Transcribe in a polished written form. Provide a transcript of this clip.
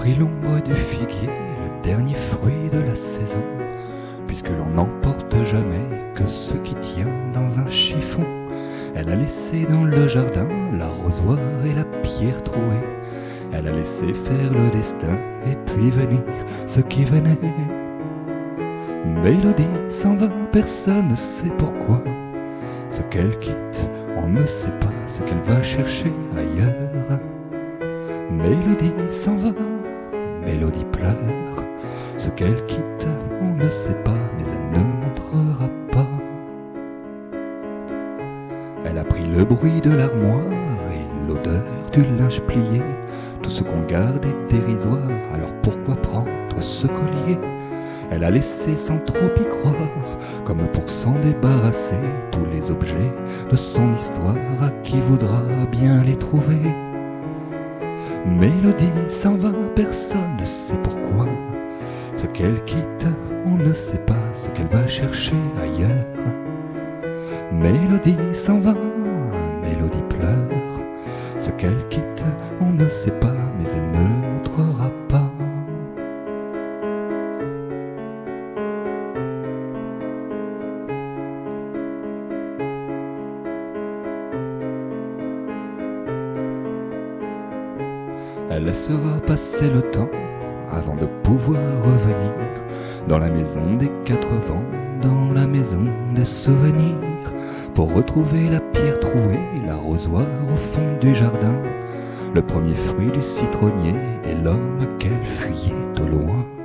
pris l'ombre du figuier, le dernier fruit de la saison, puisque l'on n'emporte jamais que ce qui tient dans un chiffon. Elle a laissé dans le jardin l'arrosoir et la pierre trouée. Elle a laissé faire le destin et puis venir ce qui venait. Mélodie s'en va, personne ne sait pourquoi. Ce qu'elle quitte, on ne sait pas ce qu'elle va chercher ailleurs. Mélodie s'en va, Mélodie pleure. Ce qu'elle quitte, on ne sait pas, mais elle ne montrera pas. Elle a pris le bruit de l'armoire et l'odeur du linge plié. Tout ce qu'on garde est dérisoire, alors pourquoi prendre ce collier? Elle a laissé sans trop y croire, comme pour s'en débarrasser, tous les objets de son histoire à qui voudra bien les trouver. Mélodie s'en va, personne ne sait pourquoi. Ce qu'elle quitte, on ne sait pas ce qu'elle va chercher ailleurs. Mélodie s'en va, Mélodie pleure. Ce qu'elle quitte, on ne sait pas, mais elle ne le montrera pas. Elle laissera passer le temps avant de pouvoir revenir dans la maison des quatre vents, dans la maison des souvenirs, pour retrouver la pierre trouée, l'arrosoir au fond du jardin, le premier fruit du citronnier et l'homme qu'elle fuyait au loin.